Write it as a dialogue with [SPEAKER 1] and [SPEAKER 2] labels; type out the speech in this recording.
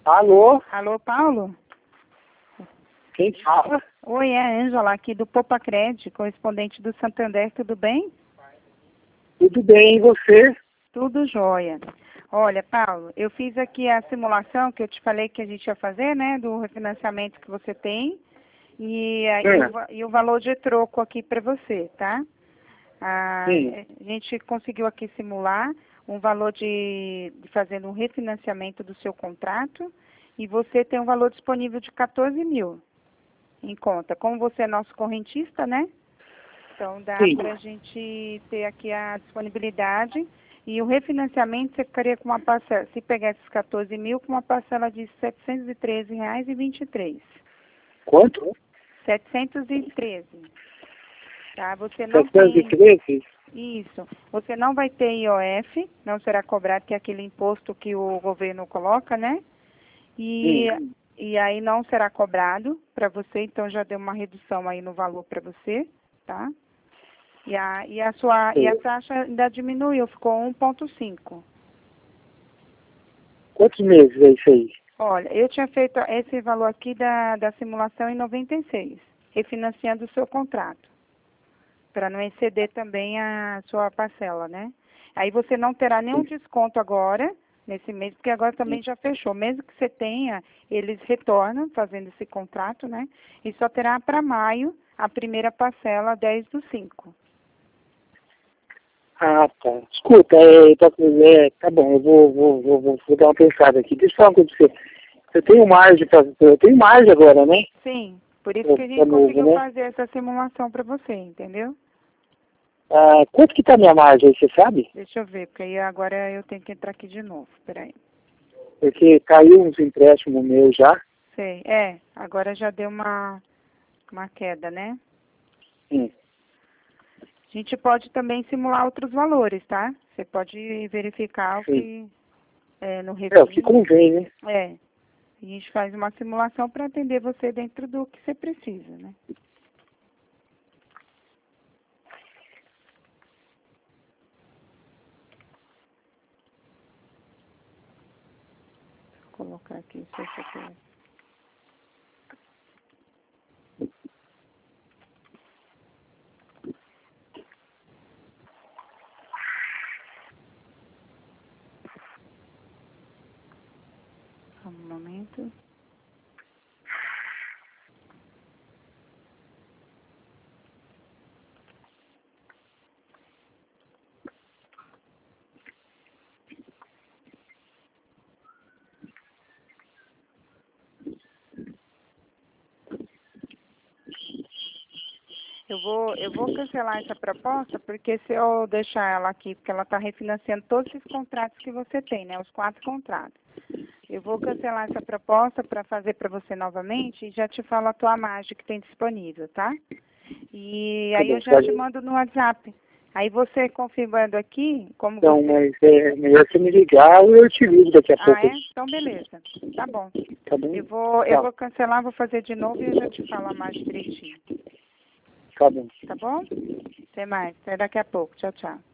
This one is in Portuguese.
[SPEAKER 1] Alô?
[SPEAKER 2] Alô, Paulo?
[SPEAKER 1] Quem fala?
[SPEAKER 2] Oi, é a Ângela aqui do Popacred, correspondente do Santander, tudo bem?
[SPEAKER 1] Tudo bem, e você?
[SPEAKER 2] Tudo jóia. Olha, Paulo, eu fiz aqui a simulação que eu te falei que a gente ia fazer, né, do refinanciamento que você tem e o valor de troco aqui para você, tá? A gente conseguiu aqui simular um valor de fazendo um refinanciamento do seu contrato e você tem um valor disponível de 14 mil em conta. Como você é nosso correntista, né? Então dá para a gente ter aqui a disponibilidade e o refinanciamento você ficaria com uma parcela, se pegar esses 14 mil, com uma parcela de R$ 713,23.
[SPEAKER 1] Quanto?
[SPEAKER 2] 713. Tá? Você não
[SPEAKER 1] 713?
[SPEAKER 2] Isso. Você não vai ter IOF, não será cobrado, que é aquele imposto que o governo coloca, né? E aí não será cobrado para você, então já deu uma redução aí no valor para você, tá? E a taxa ainda diminuiu, ficou 1,5.
[SPEAKER 1] Quantos meses é isso aí?
[SPEAKER 2] Olha, eu tinha feito esse valor aqui da simulação em 96, refinanciando o seu contrato, para não exceder também a sua parcela, né? Aí você não terá nenhum desconto agora, nesse mês, porque agora também já fechou. Mesmo que você tenha, eles retornam fazendo esse contrato, né? E só terá para maio a primeira parcela 10/5.
[SPEAKER 1] Ah, tá. Escuta, tá bom, vou dar uma pensada aqui. Deixa eu falar uma coisa pra você. Eu tenho margem agora, né?
[SPEAKER 2] Sim, por isso que a gente conseguiu fazer essa simulação para você, entendeu?
[SPEAKER 1] Ah, quanto que tá a minha margem aí, você sabe?
[SPEAKER 2] Deixa eu ver, porque aí agora eu tenho que entrar aqui de novo, peraí.
[SPEAKER 1] Porque caiu uns empréstimos meus já.
[SPEAKER 2] Sei, agora já deu uma queda, né? A gente pode também simular outros valores, tá? Você pode verificar o que no refis.
[SPEAKER 1] O que convém, né?
[SPEAKER 2] A gente faz uma simulação para atender você dentro do que você precisa, né? Vou colocar aqui o seu CPF. Só um momento. Eu vou cancelar essa proposta, porque se eu deixar ela aqui, porque ela está refinanciando todos esses contratos que você tem, né? Os 4 contratos. Eu vou cancelar essa proposta para fazer para você novamente e já te falo a tua margem que tem disponível, tá? E aí eu já te mando no WhatsApp. Aí você confirmando aqui, como
[SPEAKER 1] então,
[SPEAKER 2] você...
[SPEAKER 1] mas é melhor você me ligar ou eu te ligo daqui a pouco.
[SPEAKER 2] Então beleza. Tá bom.
[SPEAKER 1] Tá bom?
[SPEAKER 2] Eu vou cancelar, vou fazer de novo e eu já te falo a margem direitinho.
[SPEAKER 1] Tá bom.
[SPEAKER 2] Tá bom? Até mais. Até daqui a pouco. Tchau, tchau.